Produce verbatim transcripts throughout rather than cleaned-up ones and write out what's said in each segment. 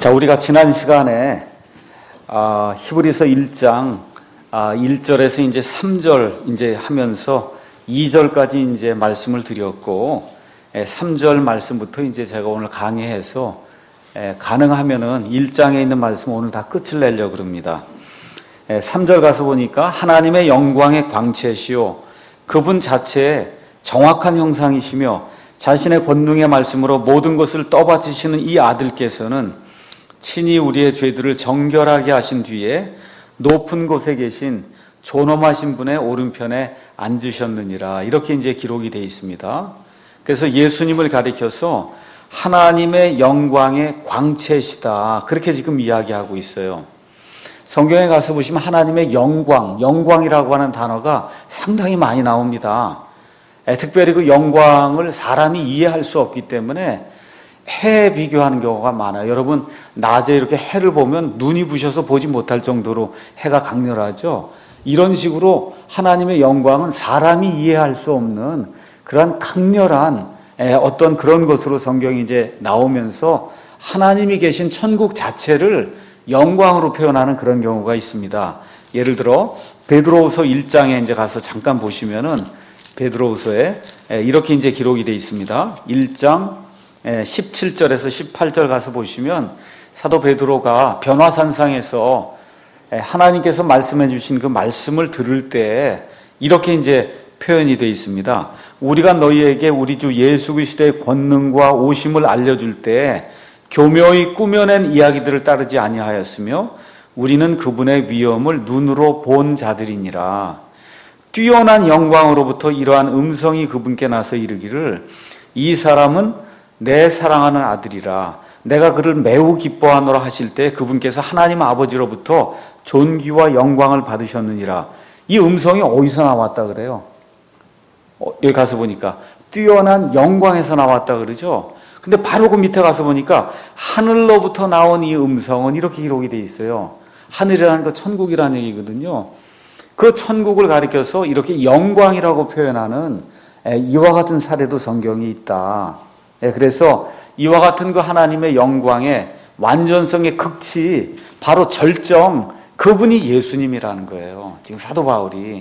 자, 우리가 지난 시간에 아, 히브리서 일 장 아, 일 절에서 이제 삼 절 이제 하면서 이 절까지 이제 말씀을 드렸고, 에, 삼 절 말씀부터 이제 제가 오늘 강의해서 에, 가능하면은 일 장에 있는 말씀 오늘 다 끝을 내려고 그럽니다. 에, 삼 절 가서 보니까 하나님의 영광의 광채시요 그분 자체의 정확한 형상이시며 자신의 권능의 말씀으로 모든 것을 떠받치시는 이 아들께서는 친히 우리의 죄들을 정결하게 하신 뒤에 높은 곳에 계신 존엄하신 분의 오른편에 앉으셨느니라. 이렇게 이제 기록이 되어 있습니다. 그래서 예수님을 가리켜서 하나님의 영광의 광채시다. 그렇게 지금 이야기하고 있어요. 성경에 가서 보시면 하나님의 영광, 영광이라고 하는 단어가 상당히 많이 나옵니다. 특별히 그 영광을 사람이 이해할 수 없기 때문에 해에 비교하는 경우가 많아요. 여러분, 낮에 이렇게 해를 보면 눈이 부셔서 보지 못할 정도로 해가 강렬하죠. 이런 식으로 하나님의 영광은 사람이 이해할 수 없는 그런 강렬한 어떤 그런 것으로 성경이 이제 나오면서 하나님이 계신 천국 자체를 영광으로 표현하는 그런 경우가 있습니다. 예를 들어 베드로후서 일 장에 이제 가서 잠깐 보시면은 베드로후서에 이렇게 이제 기록이 되어 있습니다. 일 장 십칠 절에서 십팔 절 가서 보시면 사도 베드로가 변화산상에서 하나님께서 말씀해 주신 그 말씀을 들을 때 이렇게 이제 표현이 되어 있습니다. 우리가 너희에게 우리 주 예수 그리스도의 권능과 오심을 알려줄 때 교묘히 꾸며낸 이야기들을 따르지 아니하였으며 우리는 그분의 위엄을 눈으로 본 자들이니라. 뛰어난 영광으로부터 이러한 음성이 그분께 나서 이르기를 이 사람은 내 사랑하는 아들이라 내가 그를 매우 기뻐하노라 하실 때 그분께서 하나님 아버지로부터 존귀와 영광을 받으셨느니라. 이 음성이 어디서 나왔다 그래요? 어, 여기 가서 보니까 뛰어난 영광에서 나왔다 그러죠. 근데 바로 그 밑에 가서 보니까 하늘로부터 나온 이 음성은 이렇게 기록이 돼 있어요. 하늘이라는 거 천국이라는 얘기거든요. 그 천국을 가리켜서 이렇게 영광이라고 표현하는 이와 같은 사례도 성경에 있다. 그래서 이와 같은 그 하나님의 영광의 완전성의 극치, 바로 절정, 그분이 예수님이라는 거예요. 지금 사도 바울이.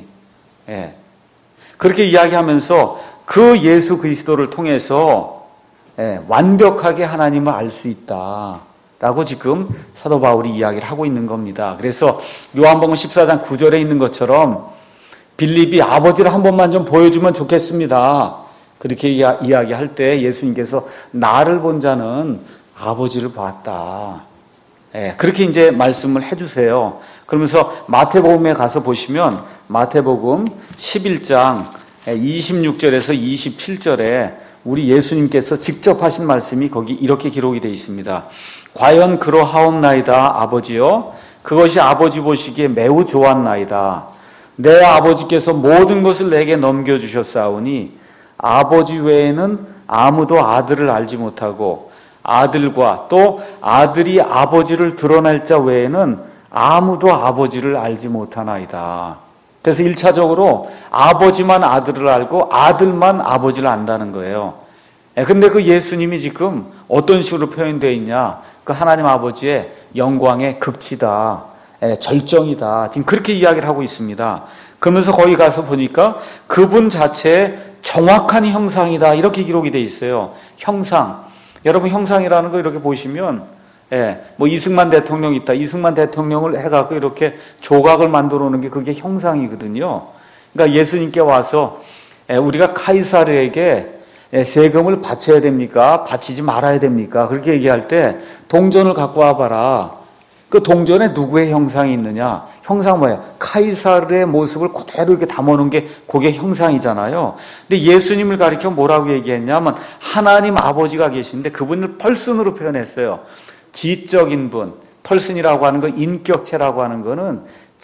그렇게 이야기하면서 그 예수 그리스도를 통해서 완벽하게 하나님을 알 수 있다. 라고 지금 사도 바울이 이야기를 하고 있는 겁니다. 그래서 요한복음 십사 장 구 절에 있는 것처럼 빌립이 아버지를 한 번만 좀 보여주면 좋겠습니다. 그렇게 이야기할 때 예수님께서 나를 본 자는 아버지를 봤다. 예, 그렇게 이제 말씀을 해주세요. 그러면서 마태복음에 가서 보시면 마태복음 십일 장 이십육 절에서 이십칠 절에 우리 예수님께서 직접 하신 말씀이 거기 이렇게 기록이 되어 있습니다. 과연 그러하옵나이다 아버지여 그것이 아버지 보시기에 매우 좋았나이다. 내 아버지께서 모든 것을 내게 넘겨주셨사오니 아버지 외에는 아무도 아들을 알지 못하고 아들과 또 아들이 아버지를 드러낼 자 외에는 아무도 아버지를 알지 못하나이다. 그래서 일 차적으로 아버지만 아들을 알고 아들만 아버지를 안다는 거예요. 근데 그 예수님이 지금 어떤 식으로 표현되어 있냐? 그 하나님 아버지의 영광의 극치다, 절정이다. 지금 그렇게 이야기를 하고 있습니다. 그러면서 거기 가서 보니까 그분 자체의 정확한 형상이다. 이렇게 기록이 되어 있어요. 형상. 여러분 형상이라는 거 이렇게 보시면 예, 뭐 이승만 대통령 있다. 이승만 대통령을 해갖고 이렇게 조각을 만들어 놓은 게 그게 형상이거든요. 그러니까 예수님께 와서 예, 우리가 카이사르에게 예, 세금을 바쳐야 됩니까? 바치지 말아야 됩니까? 그렇게 얘기할 때 동전을 갖고 와봐라. 그 동전에 누구의 형상이 있느냐? 형상 뭐예요? 카이사르의 모습을 그대로 이렇게 담아놓은 게 그게 형상이잖아요. 근데 예수님을 가리켜 뭐라고 얘기했냐면 하나님 아버지가 계신데 그분을 펄슨으로 표현했어요. 지적인 분, 펄슨이라고 하는 거 인격체라고 하는 거는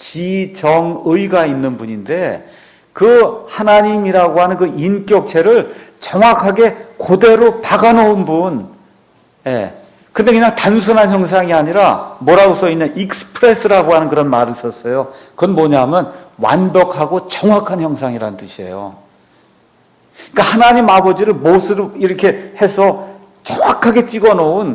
지정의가 있는 분인데 그 하나님이라고 하는 그 인격체를 정확하게 그대로 박아놓은 분. 예. 근데 그냥 단순한 형상이 아니라 뭐라고 써있냐? 익스프레스라고 하는 그런 말을 썼어요. 그건 뭐냐면 완벽하고 정확한 형상이라는 뜻이에요. 그러니까 하나님 아버지를 못으로 이렇게 해서 정확하게 찍어놓은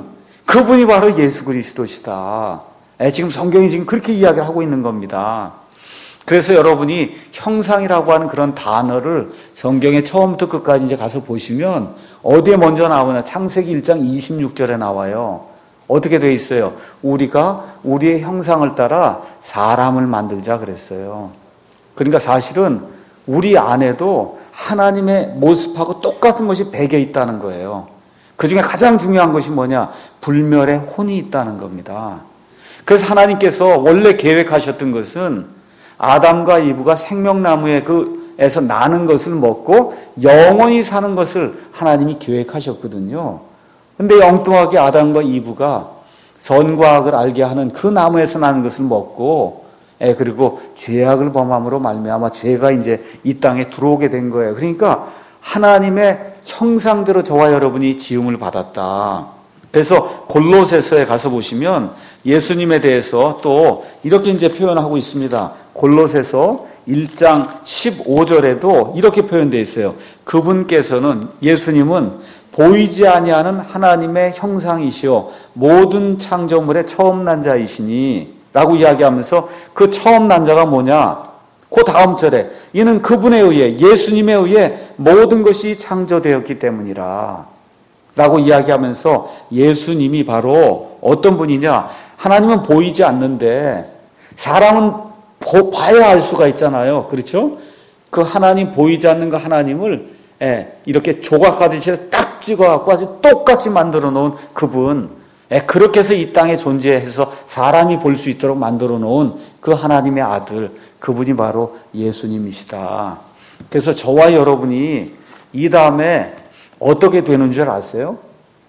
그분이 바로 예수 그리스도시다. 예, 지금 성경이 지금 그렇게 이야기를 하고 있는 겁니다. 그래서 여러분이 형상이라고 하는 그런 단어를 성경에 처음부터 끝까지 이제 가서 보시면 어디에 먼저 나오나 창세기 일 장 이십육 절에 나와요. 어떻게 돼 있어요? 우리가 우리의 형상을 따라 사람을 만들자 그랬어요. 그러니까 사실은 우리 안에도 하나님의 모습하고 똑같은 것이 배겨 있다는 거예요. 그 중에 가장 중요한 것이 뭐냐? 불멸의 혼이 있다는 겁니다. 그래서 하나님께서 원래 계획하셨던 것은 아담과 이브가 생명나무의 그에서 나는 것을 먹고 영원히 사는 것을 하나님이 계획하셨거든요. 근데 엉뚱하게 아담과 이브가 선과 악을 알게 하는 그 나무에서 나는 것을 먹고, 예, 그리고 죄악을 범함으로 말미암아 죄가 이제 이 땅에 들어오게 된 거예요. 그러니까 하나님의 형상대로 저와 여러분이 지음을 받았다. 그래서 골로새서에 가서 보시면 예수님에 대해서 또 이렇게 이제 표현하고 있습니다. 골로새서 일 장 십오 절에도 이렇게 표현되어 있어요. 그분께서는, 예수님은 보이지 아니하는 하나님의 형상이시요 모든 창조물의 처음 난 자이시니 라고 이야기하면서 그 처음 난 자가 뭐냐? 그 다음 절에 이는 그분에 의해, 예수님에 의해 모든 것이 창조되었기 때문이라 라고 이야기하면서 예수님이 바로 어떤 분이냐? 하나님은 보이지 않는데 사람은 봐야 알 수가 있잖아요. 그렇죠? 그 하나님, 보이지 않는 그 하나님을, 예, 이렇게 조각가듯이 딱 찍어갖고 아주 똑같이 만들어 놓은 그분, 예, 그렇게 해서 이 땅에 존재해서 사람이 볼 수 있도록 만들어 놓은 그 하나님의 아들, 그분이 바로 예수님이시다. 그래서 저와 여러분이 이 다음에 어떻게 되는 줄 아세요?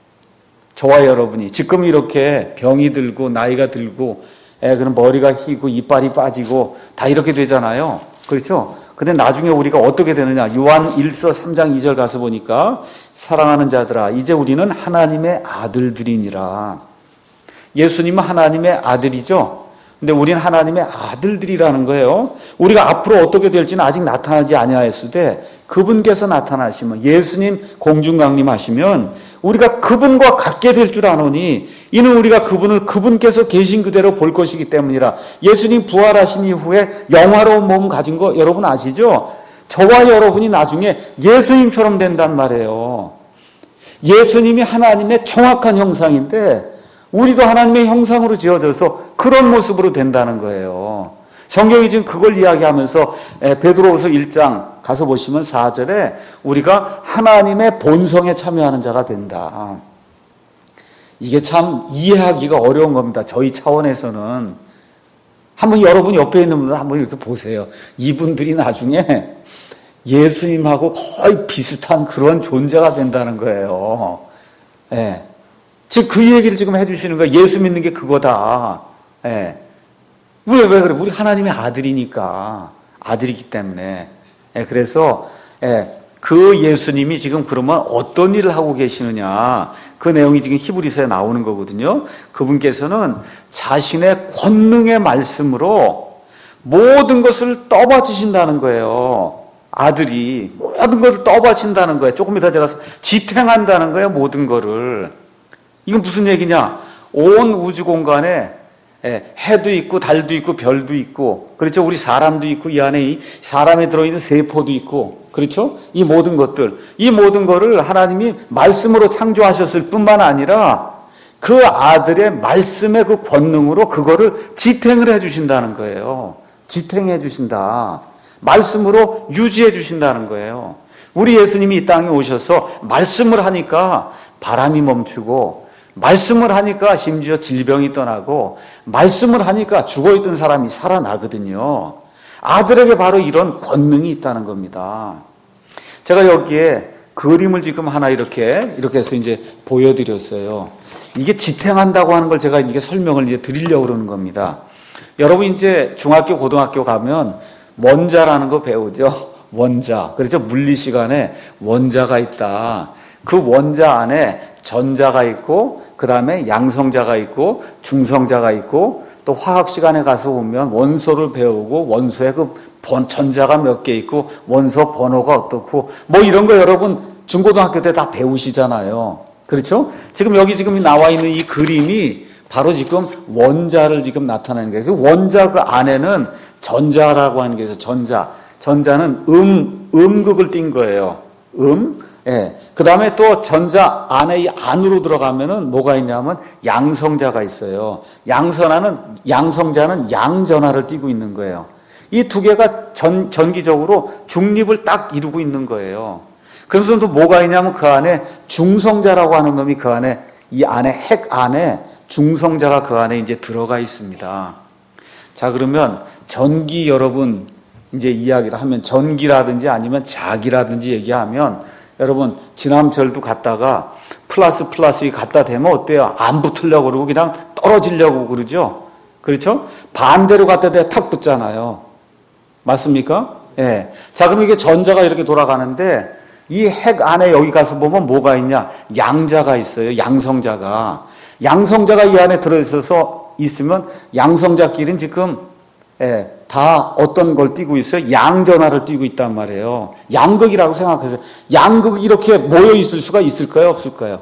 저와 여러분이 지금 이렇게 병이 들고 나이가 들고, 예, 그럼 머리가 휘고 이빨이 빠지고 다 이렇게 되잖아요. 그렇죠? 근데 나중에 우리가 어떻게 되느냐? 요한 일서 삼 장 이 절 가서 보니까 사랑하는 자들아 이제 우리는 하나님의 아들들이니라. 예수님은 하나님의 아들이죠. 근데 우리는 하나님의 아들들이라는 거예요. 우리가 앞으로 어떻게 될지는 아직 나타나지 아니하였으되 그분께서 나타나시면, 예수님 공중강림하시면 우리가 그분과 같게 될 줄 아노니 이는 우리가 그분을 그분께서 계신 그대로 볼 것이기 때문이라. 예수님 부활하신 이후에 영화로운 몸 가진 거 여러분 아시죠? 저와 여러분이 나중에 예수님처럼 된단 말이에요. 예수님이 하나님의 정확한 형상인데 우리도 하나님의 형상으로 지어져서 그런 모습으로 된다는 거예요. 성경이 지금 그걸 이야기하면서 베드로후서 일 장 가서 보시면 사 절에 우리가 하나님의 본성에 참여하는 자가 된다. 이게 참 이해하기가 어려운 겁니다. 저희 차원에서는. 한번 여러분 옆에 있는 분들 한번 이렇게 보세요. 이분들이 나중에 예수님하고 거의 비슷한 그런 존재가 된다는 거예요. 예. 즉 그 얘기를 지금 해주시는 거예요. 예수 믿는 게 그거다. 예. 왜, 왜 그래? 우리 하나님의 아들이니까. 아들이기 때문에. 예, 그래서, 예, 그 예수님이 지금 그러면 어떤 일을 하고 계시느냐. 그 내용이 지금 히브리서에 나오는 거거든요. 그분께서는 자신의 권능의 말씀으로 모든 것을 떠받치신다는 거예요. 아들이 모든 것을 떠받친다는 거예요. 조금 이따 제가 지탱한다는 거예요. 모든 거를. 이건 무슨 얘기냐? 온 우주 공간에 해도 있고 달도 있고 별도 있고, 그렇죠? 우리 사람도 있고 이 안에 이 사람에 들어있는 세포도 있고, 그렇죠? 이 모든 것들, 이 모든 거를 하나님이 말씀으로 창조하셨을 뿐만 아니라 그 아들의 말씀의 그 권능으로 그거를 지탱을 해주신다는 거예요. 지탱해 주신다. 말씀으로 유지해 주신다는 거예요. 우리 예수님이 이 땅에 오셔서 말씀을 하니까 바람이 멈추고, 말씀을 하니까 심지어 질병이 떠나고, 말씀을 하니까 죽어있던 사람이 살아나거든요. 아들에게 바로 이런 권능이 있다는 겁니다. 제가 여기에 그림을 지금 하나 이렇게 이렇게 해서 이제 보여드렸어요. 이게 지탱한다고 하는 걸 제가 이게 설명을 이제 드리려고 그러는 겁니다. 여러분 이제 중학교, 고등학교 가면 원자라는 거 배우죠. 원자. 그렇죠? 물리 시간에 원자가 있다. 그 원자 안에 전자가 있고, 그 다음에 양성자가 있고, 중성자가 있고, 또 화학 시간에 가서 보면 원소를 배우고, 원소에 그 번, 전자가 몇 개 있고, 원소 번호가 어떻고, 뭐 이런 거 여러분 중고등학교 때 다 배우시잖아요. 그렇죠? 지금 여기 지금 나와 있는 이 그림이 바로 지금 원자를 지금 나타내는 거예요. 그 원자 그 안에는 전자라고 하는 게 있어요. 전자. 전자는 음, 음극을 띈 거예요. 음. 예. 그 다음에 또 전자 안에 이 안으로 들어가면은 뭐가 있냐면 양성자가 있어요. 양선하는, 양성자는 양전하를 띠고 있는 거예요. 이 두 개가 전, 전기적으로 중립을 딱 이루고 있는 거예요. 그래서 또 뭐가 있냐면 그 안에 중성자라고 하는 놈이 그 안에, 이 안에 핵 안에 중성자가 그 안에 이제 들어가 있습니다. 자, 그러면 전기 여러분 이제 이야기를 하면 전기라든지 아니면 자기라든지 얘기하면 여러분 지남절도 갔다가 플러스 플러스 갖다 대면 어때요? 안 붙으려고 그러고 그냥 떨어지려고 그러죠? 그렇죠? 반대로 갖다 대면 탁 붙잖아요. 맞습니까? 예. 자, 그럼 이게 전자가 이렇게 돌아가는데 이 핵 안에 여기 가서 보면 뭐가 있냐? 양자가 있어요. 양성자가. 양성자가 이 안에 들어있어서 있으면 양성자끼리는 지금 예, 다 어떤 걸 띠고 있어요? 양전하를 띠고 있단 말이에요. 양극이라고 생각하세요. 양극이 이렇게 모여 있을 수가 있을까요? 없을까요?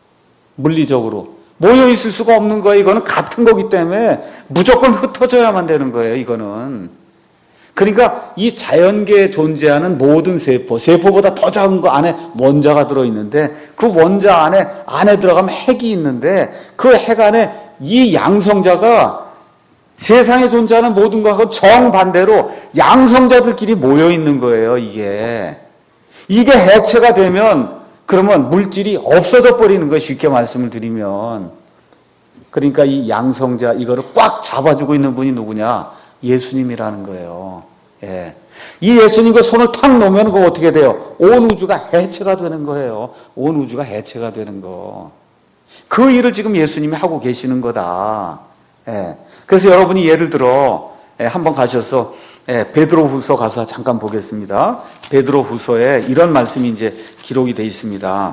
물리적으로. 모여 있을 수가 없는 거예요. 이거는 같은 거기 때문에 무조건 흩어져야만 되는 거예요. 이거는. 그러니까 이 자연계에 존재하는 모든 세포, 세포보다 더 작은 거 안에 원자가 들어있는데 그 원자 안에, 안에 들어가면 핵이 있는데 그 핵 안에 이 양성자가 세상에 존재하는 모든 것하고 정반대로 양성자들끼리 모여 있는 거예요, 이게. 이게 해체가 되면 그러면 물질이 없어져 버리는 거예요, 쉽게 말씀을 드리면. 그러니까 이 양성자 이거를 꽉 잡아주고 있는 분이 누구냐? 예수님이라는 거예요. 예. 이 예수님 그 손을 탁 놓으면 그거 어떻게 돼요? 온 우주가 해체가 되는 거예요. 온 우주가 해체가 되는 거. 그 일을 지금 예수님이 하고 계시는 거다. 예. 그래서 여러분이 예를 들어 예, 한번 가셔서 예, 베드로후서 가서 잠깐 보겠습니다. 베드로후서에 이런 말씀이 이제 기록이 되어 있습니다.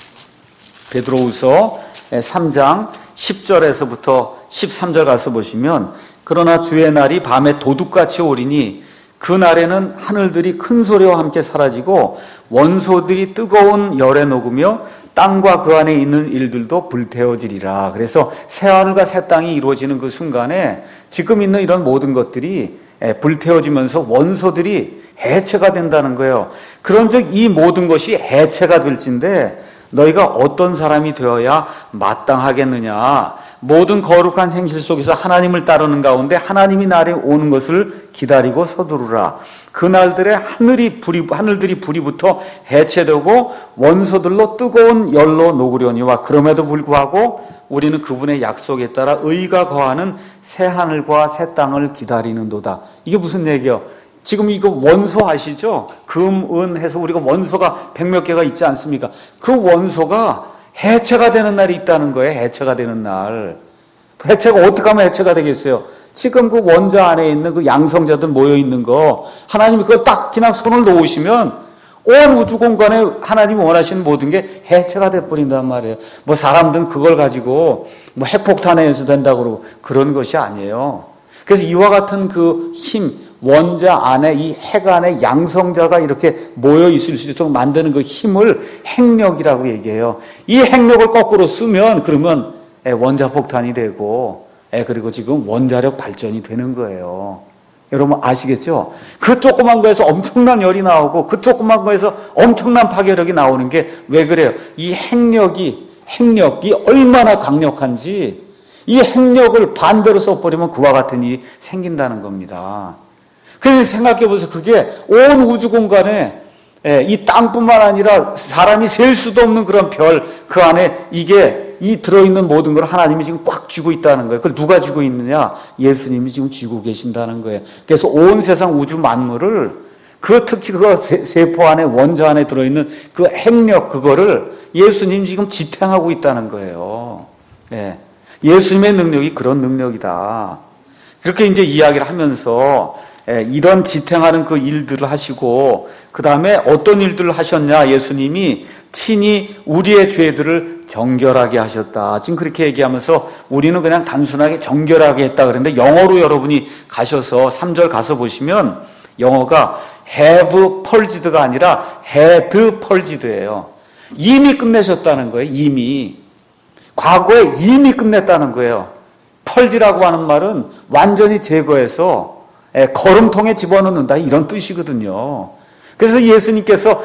베드로후서 삼 장 십 절에서부터 십삼 절 가서 보시면 그러나 주의 날이 밤에 도둑같이 오리니 그 날에는 하늘들이 큰 소리와 함께 사라지고 원소들이 뜨거운 열에 녹으며 땅과 그 안에 있는 일들도 불태워지리라. 그래서 새하늘과 새 땅이 이루어지는 그 순간에 지금 있는 이런 모든 것들이 불태워지면서 원소들이 해체가 된다는 거예요. 그런즉 이 모든 것이 해체가 될진데 너희가 어떤 사람이 되어야 마땅하겠느냐. 모든 거룩한 행실 속에서 하나님을 따르는 가운데 하나님이 날에 오는 것을 기다리고 서두르라. 그날들에 하늘이 불이, 하늘들이 불이 붙어 해체되고 원소들로 뜨거운 열로 녹으려니와 그럼에도 불구하고 우리는 그분의 약속에 따라 의가 거하는 새 하늘과 새 땅을 기다리는도다. 이게 무슨 얘기예요? 지금 이거 원소 아시죠? 금, 은 해서 우리가 원소가 백몇 개가 있지 않습니까? 그 원소가 해체가 되는 날이 있다는 거예요. 해체가 되는 날. 해체가 어떻게 하면 해체가 되겠어요? 지금 그 원자 안에 있는 그 양성자들 모여 있는 거 하나님이 그걸 딱 그냥 손을 놓으시면 온 우주 공간에 하나님이 원하시는 모든 게 해체가 돼버린단 말이에요. 뭐 사람들은 그걸 가지고 뭐 핵폭탄에서 된다고 그러고 그런 것이 아니에요. 그래서 이와 같은 그 힘, 원자 안에 이 핵 안에 양성자가 이렇게 모여 있을 수 있도록 만드는 그 힘을 핵력이라고 얘기해요. 이 핵력을 거꾸로 쓰면 그러면 원자 폭탄이 되고 그리고 지금 원자력 발전이 되는 거예요. 여러분 아시겠죠? 그 조그만 거에서 엄청난 열이 나오고 그 조그만 거에서 엄청난 파괴력이 나오는 게 왜 그래요? 이 핵력이 핵력이 얼마나 강력한지 이 핵력을 반대로 써버리면 그와 같은 일이 생긴다는 겁니다. 그래서 생각해보세요. 그게 온 우주 공간에 이 땅뿐만 아니라 사람이 셀 수도 없는 그런 별 그 안에 이게 이 들어있는 모든 걸 하나님이 지금 꽉 쥐고 있다는 거예요. 그걸 누가 쥐고 있느냐? 예수님이 지금 쥐고 계신다는 거예요. 그래서 온 세상 우주 만물을 그 특히 그 세포 안에 원자 안에 들어있는 그 핵력 그거를 예수님이 지금 지탱하고 있다는 거예요. 예. 예수님의 능력이 그런 능력이다. 그렇게 이제 이야기를 하면서 이런 지탱하는 그 일들을 하시고 그 다음에 어떤 일들을 하셨냐? 예수님이 친히 우리의 죄들을 정결하게 하셨다. 지금 그렇게 얘기하면서 우리는 그냥 단순하게 정결하게 했다 그랬는데 영어로 여러분이 가셔서 삼 절 가서 보시면 영어가 have purged가 아니라 had purged예요. 이미 끝내셨다는 거예요. 이미. 과거에 이미 끝냈다는 거예요. 펄지라고 하는 말은 완전히 제거해서 거름통에 집어넣는다 이런 뜻이거든요. 그래서 예수님께서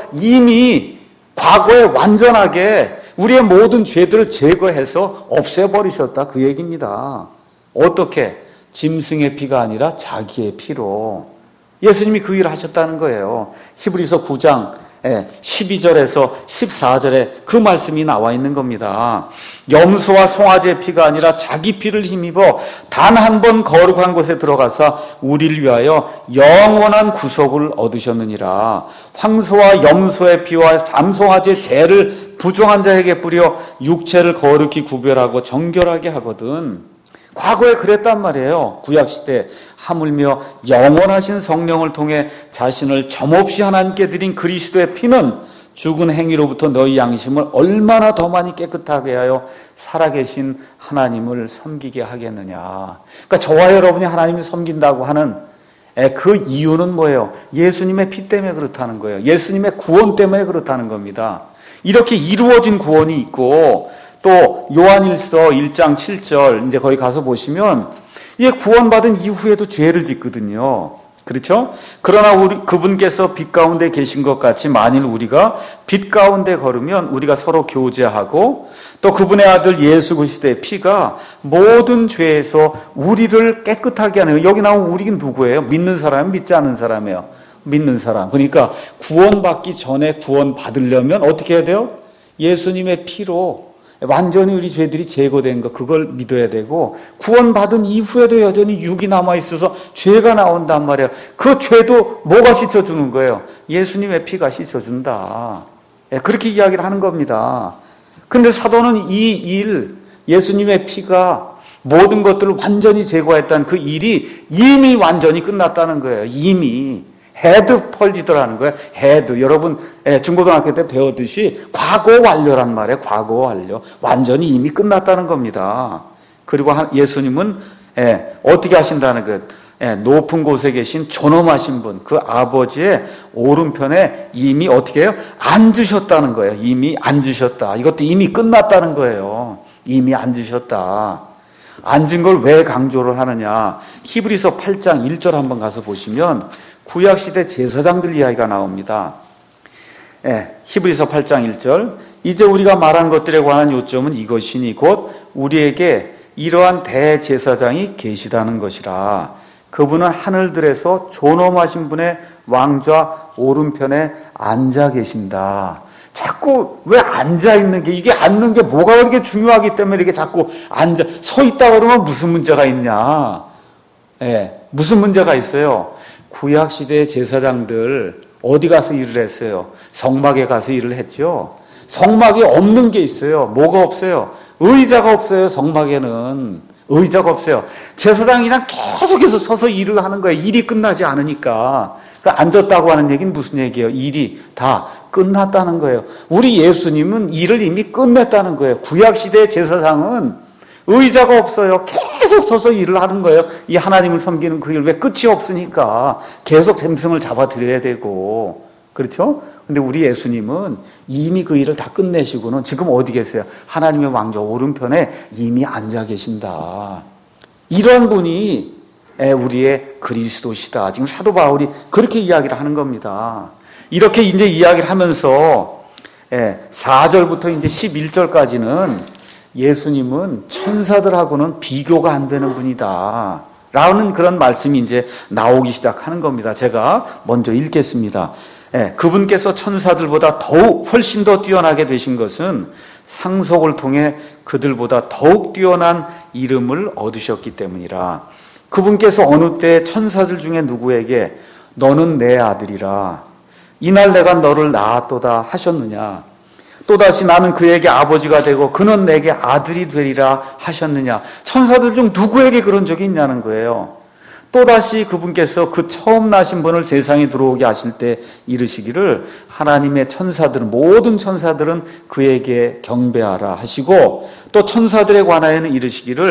이미 과거에 완전하게 우리의 모든 죄들을 제거해서 없애버리셨다 그 얘기입니다. 어떻게? 짐승의 피가 아니라 자기의 피로. 예수님이 그 일을 하셨다는 거예요. 히브리서 구 장 십이 절에서 십사 절에 그 말씀이 나와 있는 겁니다. 염소와 송아지의 피가 아니라 자기 피를 힘입어 단 한 번 거룩한 곳에 들어가서 우리를 위하여 영원한 구속을 얻으셨느니라. 황소와 염소의 피와 삼송아지의 죄를 부정한 자에게 뿌려 육체를 거룩히 구별하고 정결하게 하거든. 과거에 그랬단 말이에요. 구약시대 하물며 영원하신 성령을 통해 자신을 점없이 하나님께 드린 그리스도의 피는 죽은 행위로부터 너희 양심을 얼마나 더 많이 깨끗하게 하여 살아계신 하나님을 섬기게 하겠느냐. 그러니까 저와 여러분이 하나님을 섬긴다고 하는 그 이유는 뭐예요? 예수님의 피 때문에 그렇다는 거예요. 예수님의 구원 때문에 그렇다는 겁니다. 이렇게 이루어진 구원이 있고 또 요한일서 일 장 칠 절 이제 거기 가서 보시면 이 구원받은 이후에도 죄를 짓거든요. 그렇죠? 그러나 우리 그분께서 빛 가운데 계신 것 같이 만일 우리가 빛 가운데 걸으면 우리가 서로 교제하고 또 그분의 아들 예수 그리스도의 피가 모든 죄에서 우리를 깨끗하게 하는, 여기 나온 우리는 누구예요? 믿는 사람, 믿지 않는 사람이에요. 믿는 사람. 그러니까 구원받기 전에 구원받으려면 어떻게 해야 돼요? 예수님의 피로 완전히 우리 죄들이 제거된 거, 그걸 믿어야 되고, 구원받은 이후에도 여전히 육이 남아있어서 죄가 나온단 말이에요. 그 죄도 뭐가 씻어주는 거예요? 예수님의 피가 씻어준다. 그렇게 이야기를 하는 겁니다. 근데 사도는 이 일, 예수님의 피가 모든 것들을 완전히 제거했다는 그 일이 이미 완전히 끝났다는 거예요. 이미. 헤드 펄리더라는 거예요. 헤드. 여러분 중고등학교 때 배웠듯이 과거 완료란 말이에요. 과거 완료. 완전히 이미 끝났다는 겁니다. 그리고 예수님은 어떻게 하신다는 것? 높은 곳에 계신 존엄하신 분, 그 아버지의 오른편에 이미 어떻게 해요? 앉으셨다는 거예요. 이미 앉으셨다. 이것도 이미 끝났다는 거예요. 이미 앉으셨다. 앉은 걸 왜 강조를 하느냐? 히브리서 팔 장 일 절 한번 가서 보시면 구약시대 제사장들 이야기가 나옵니다. 예, 히브리서 팔 장 일 절. 이제 우리가 말한 것들에 관한 요점은 이것이니 곧 우리에게 이러한 대제사장이 계시다는 것이라. 그분은 하늘들에서 존엄하신 분의 왕좌 오른편에 앉아 계신다. 자꾸 왜 앉아 있는 게, 이게 앉는 게 뭐가 그렇게 중요하기 때문에 이렇게 자꾸 앉아, 서 있다 그러면 무슨 문제가 있냐? 예, 무슨 문제가 있어요? 구약시대의 제사장들 어디 가서 일을 했어요? 성막에 가서 일을 했죠. 성막에 없는 게 있어요. 뭐가 없어요? 의자가 없어요. 성막에는 의자가 없어요. 제사장이 그냥 계속해서 서서 일을 하는 거예요. 일이 끝나지 않으니까. 그러니까 앉았다고 하는 얘기는 무슨 얘기예요? 일이 다 끝났다는 거예요. 우리 예수님은 일을 이미 끝냈다는 거예요. 구약시대의 제사장은 의자가 없어요. 계속 서서 일을 하는 거예요. 이 하나님을 섬기는 그 일, 왜 끝이 없으니까 계속 샘승을 잡아드려야 되고, 그렇죠? 근데 우리 예수님은 이미 그 일을 다 끝내시고는 지금 어디 계세요? 하나님의 왕좌 오른편에 이미 앉아 계신다. 이런 분이 우리의 그리스도시다. 지금 사도 바울이 그렇게 이야기를 하는 겁니다. 이렇게 이제 이야기를 하면서 사 절부터 이제 십일 절까지는 예수님은 천사들하고는 비교가 안 되는 분이다 라는 그런 말씀이 이제 나오기 시작하는 겁니다. 제가 먼저 읽겠습니다. 예, 그분께서 천사들보다 더욱 훨씬 더 뛰어나게 되신 것은 상속을 통해 그들보다 더욱 뛰어난 이름을 얻으셨기 때문이라. 그분께서 어느 때 천사들 중에 누구에게 너는 내 아들이라, 이날 내가 너를 낳았도다 하셨느냐? 또다시 나는 그에게 아버지가 되고 그는 내게 아들이 되리라 하셨느냐? 천사들 중 누구에게 그런 적이 있냐는 거예요. 또다시 그분께서 그 처음 나신 분을 세상에 들어오게 하실 때 이르시기를 하나님의 천사들은, 모든 천사들은 그에게 경배하라 하시고, 또 천사들에 관하여는 이르시기를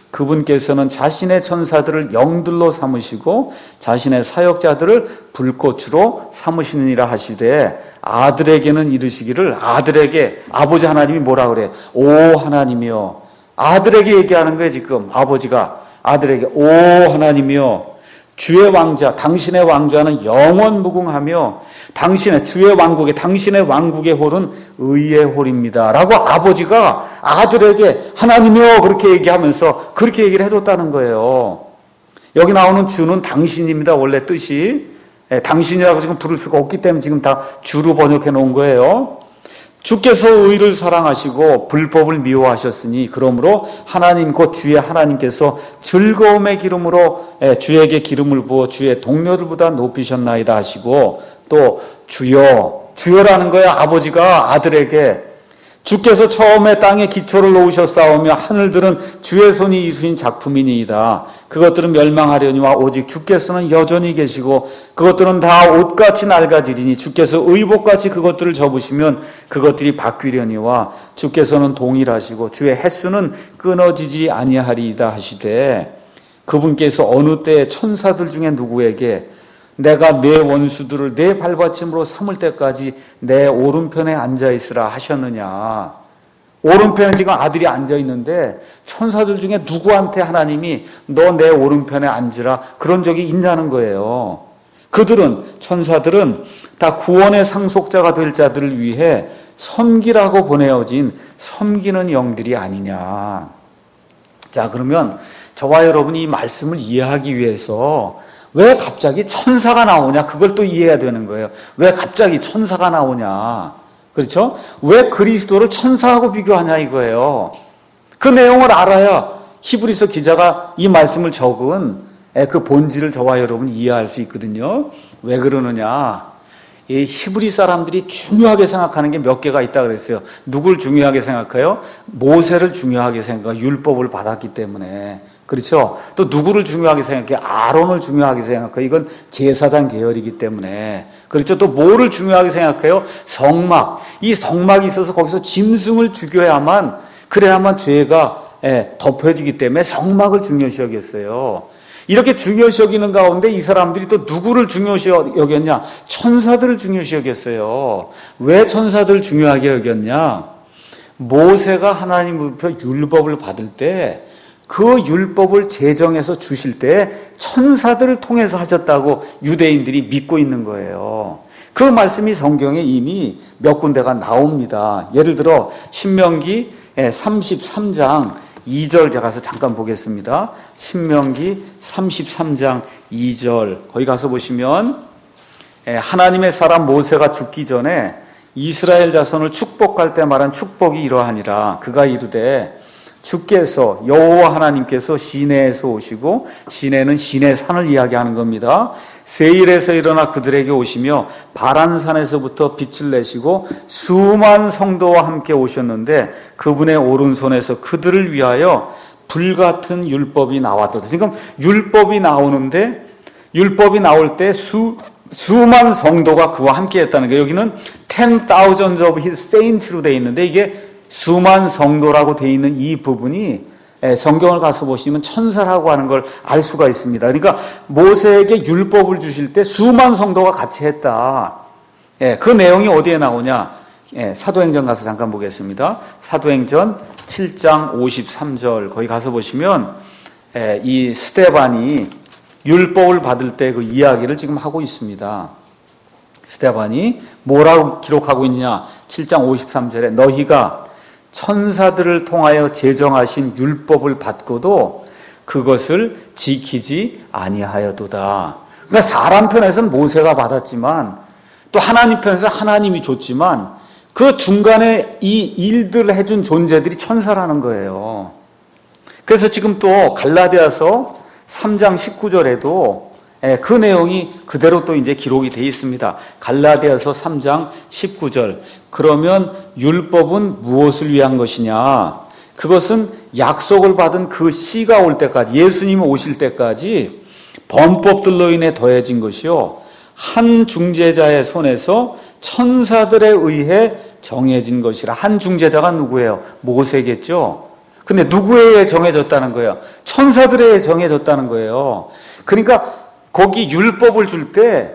그분께서는 자신의 천사들을 영들로 삼으시고 자신의 사역자들을 불꽃으로 삼으시느니라 하시되 아들에게는 이르시기를, 아들에게 아버지 하나님이 뭐라 그래요? 오 하나님이여. 아들에게 얘기하는 거예요. 지금 아버지가 아들에게 오 하나님이여, 주의 왕자, 당신의 왕좌는 영원 무궁하며 당신의 주의 왕국에 당신의 왕국의 홀은 의의 홀입니다 라고 아버지가 아들에게 하나님이여 그렇게 얘기하면서 그렇게 얘기를 해줬다는 거예요. 여기 나오는 주는 당신입니다. 원래 뜻이. 예, 당신이라고 지금 부를 수가 없기 때문에 지금 다 주로 번역해 놓은 거예요. 주께서 의를 사랑하시고 불법을 미워하셨으니 그러므로 하나님 곧 주의 하나님께서 즐거움의 기름으로 주에게 기름을 부어 주의 동료들보다 높이셨나이다 하시고, 또 주여, 주여라는 거야. 아버지가 아들에게 주께서 처음에 땅에 기초를 놓으셨사오며 하늘들은 주의 손이 이루신 작품이니이다. 그것들은 멸망하려니와 오직 주께서는 여전히 계시고 그것들은 다 옷같이 낡아지리니 주께서 의복같이 그것들을 접으시면 그것들이 바뀌려니와 주께서는 동일하시고 주의 횟수는 끊어지지 아니하리이다 하시되, 그분께서 어느 때에 천사들 중에 누구에게 내가 내 원수들을 내 발받침으로 삼을 때까지 내 오른편에 앉아있으라 하셨느냐. 오른편에 지금 아들이 앉아있는데 천사들 중에 누구한테 하나님이 너 내 오른편에 앉으라 그런 적이 있냐는 거예요. 그들은, 천사들은 다 구원의 상속자가 될 자들을 위해 섬기라고 보내어진 섬기는 영들이 아니냐. 자, 그러면 저와 여러분이 이 말씀을 이해하기 위해서 왜 갑자기 천사가 나오냐? 그걸 또 이해해야 되는 거예요. 왜 갑자기 천사가 나오냐? 그렇죠? 왜 그리스도를 천사하고 비교하냐 이거예요. 그 내용을 알아야 히브리서 기자가 이 말씀을 적은 그 본질을 저와 여러분이 이해할 수 있거든요. 왜 그러느냐? 이 히브리 사람들이 중요하게 생각하는 게 몇 개가 있다 그랬어요. 누굴 중요하게 생각해요? 모세를 중요하게 생각해요. 율법을 받았기 때문에. 그렇죠? 또 누구를 중요하게 생각해요? 아론을 중요하게 생각해요. 이건 제사장 계열이기 때문에. 그렇죠? 또 뭐를 중요하게 생각해요? 성막. 이 성막이 있어서 거기서 짐승을 죽여야만, 그래야만 죄가 덮여지기 때문에 성막을 중요시 여겼어요. 이렇게 중요시 여기는 가운데 이 사람들이 또 누구를 중요시 여겼냐? 천사들을 중요시 여겼어요. 왜 천사들을 중요하게 여겼냐? 모세가 하나님으로부터 율법을 받을 때 그 율법을 제정해서 주실 때 천사들을 통해서 하셨다고 유대인들이 믿고 있는 거예요. 그 말씀이 성경에 이미 몇 군데가 나옵니다. 예를 들어 신명기 삼십삼 장 이 절 제가 가서 잠깐 보겠습니다. 신명기 삼십삼 장 이 절 거기 가서 보시면 하나님의 사람 모세가 죽기 전에 이스라엘 자손을 축복할 때 말한 축복이 이러하니라. 그가 이르되 주께서 여호와 하나님께서 시내에서 오시고, 시내는 시내 산을 이야기하는 겁니다. 세일에서 일어나 그들에게 오시며 바란산에서부터 빛을 내시고 수만 성도와 함께 오셨는데 그분의 오른손에서 그들을 위하여 불같은 율법이 나왔다. 지금 율법이 나오는데 율법이 나올 때 수, 수만 성도가 그와 함께 했다는 거예요. 여기는 ten thousands of his saints로 되어 있는데 이게 수만 성도라고 되어 있는 이 부분이 성경을 가서 보시면 천사라고 하는 걸 알 수가 있습니다. 그러니까 모세에게 율법을 주실 때 수만 성도가 같이 했다. 그 내용이 어디에 나오냐? 사도행전 가서 잠깐 보겠습니다. 사도행전 칠 장 오십삼 절 거기 가서 보시면 이 스데반이 율법을 받을 때 그 이야기를 지금 하고 있습니다. 스데반이 뭐라고 기록하고 있냐? 칠 장 오십삼 절에 너희가 천사들을 통하여 제정하신 율법을 받고도 그것을 지키지 아니하여도다. 그러니까 사람 편에서는 모세가 받았지만 또 하나님 편에서 하나님이 줬지만 그 중간에 이 일들을 해준 존재들이 천사라는 거예요. 그래서 지금 또 갈라디아서 삼 장 십구 절에도 그 내용이 그대로 또 이제 기록이 되어 있습니다. 갈라디아서 삼 장 십구 절. 그러면 율법은 무엇을 위한 것이냐? 그것은 약속을 받은 그 씨가 올 때까지, 예수님이 오실 때까지 범법들로 인해 더해진 것이요, 한 중재자의 손에서 천사들에 의해 정해진 것이라. 한 중재자가 누구예요? 모세겠죠. 근데 누구에게 정해졌다는 거예요? 천사들에게 정해졌다는 거예요. 그러니까 거기 율법을 줄 때